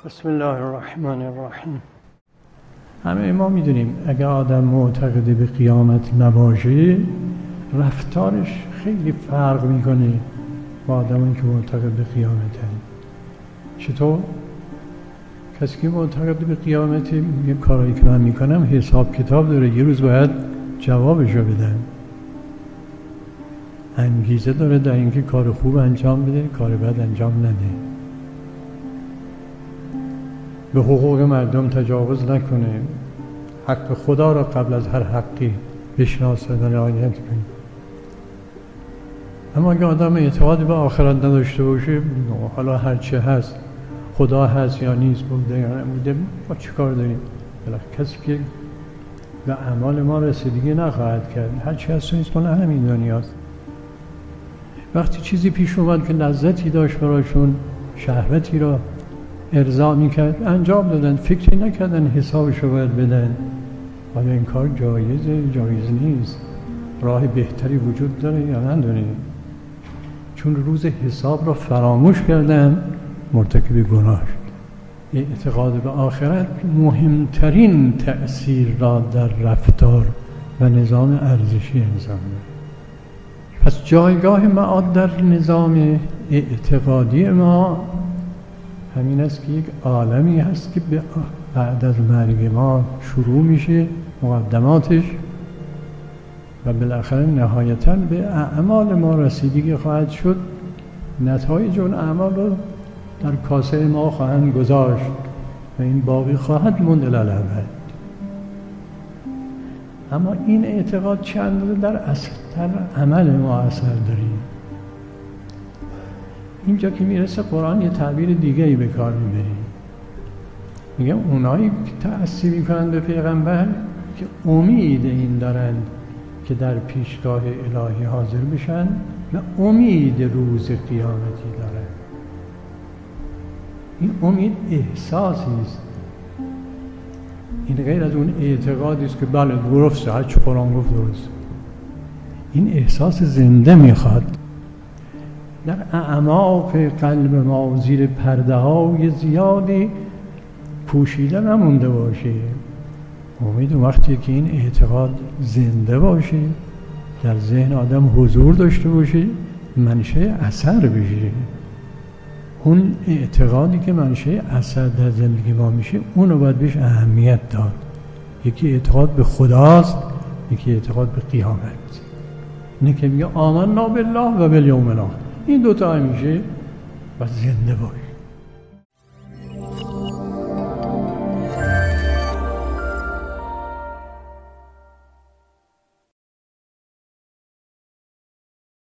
بسم الله الرحمن الرحیم. همه ما میدونیم اگه آدم معتقد به قیامت نباشه رفتارش خیلی فرق میکنه با آدمی که معتقد به قیامت هست. چطور؟ کسی که معتقد به قیامت یه کارایی که من میکنم حساب کتاب داره، یه روز باید جوابشو بدم، انگیزه داره در اینکه کار خوب انجام بده، کار بد انجام نده، به حقوق مردم تجاوز نکنه، حق خدا را قبل از هر حقی بشناسه و رعایت کنه. اما اگه آدم اعتقاد به آخرت نداشته باشه، حالا هر چه هست، خدا هست یا نیست، بوده یا نبوده، ما چی کار داریم؟ کسی که به اعمال ما رسیدگی نخواهد کرد، هر چی هست و نیست مال همین دنیاست. وقتی چیزی پیش اومد که لذتی داشت برایشون، شهوتی را ارضا میکرد، انجام دادن، فکری نکردن حسابشو باید بدن. آیا این کار جایزه؟ جایز نیست. راه بهتری وجود داره یا نداره؟ چون روز حساب را فراموش کردن، مرتکب گناه شد. اعتقاد به آخرت مهمترین تأثیر را در رفتار و نظام ارزشی انسان داره. پس جایگاه معاد در نظام اعتقادی ما همین است که یک عالمی هست که بعد از مرگ ما شروع میشه، مقدماتش، و بالاخره نهایتاً به اعمال ما رسیدگی خواهد شد. نتایج اون اعمال رو در کاسه ما خواهند گذاشت و این باقی خواهد موند للابد. اما این اعتقاد چند در عمل ما اثر داریم. اینجا که میرسه قرآن یه تعبیر دیگه‌ای به کار میبره، میگه اونایی که تأسی میکنن به پیغمبر که امید این دارند که در پیشگاه الهی حاضر بشن و امید روز قیامتی دارند. این امید احساسی است، این غیر از اون اعتقادی است که بله درسته، هر چه قرآن گفت درست. این احساس زنده میخواد در اعماق قلب ما زیر پرده های زیادی پوشیده نمونده باشه. امید وقتی که این اعتقاد زنده باشه، در ذهن آدم حضور داشته باشه، منشأ اثر بشه. اون اعتقادی که منشأ اثر در زندگی ما میشه، اونو باید بهش اهمیت داد. یکی اعتقاد به خداست، یکی اعتقاد به قیامت. اینه که میگه آمنا بالله و بالیوم الاخر. این دوتا همیشه باید زنده باشه.